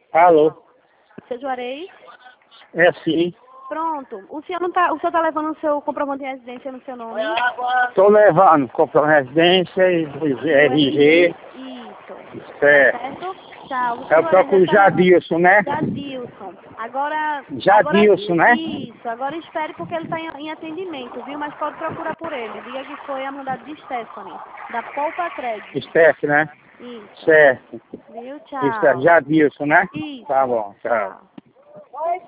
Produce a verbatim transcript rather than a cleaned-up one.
Alô? Seu Juarez? É sim. Pronto. O senhor não tá, o senhor tá levando o seu comprovante de residência no seu nome? Estou levando comprou residência e R G. Isso. Certo. Tá certo? Tchau. O seu Eu Juarez procuro deve tá levando... Jadilson, né? Jadilson. Agora... Jadilson, agora... né? Isso. Agora espere porque ele tá em, em atendimento, viu? Mas pode procurar por ele. Diga que foi a mandada de Stephanie. Da Poupa Credit. Steph, né? Isso. Certo. Viu? Isso é Tchau. Jadilson, né? Isso. Tá bom, tchau. Tchau.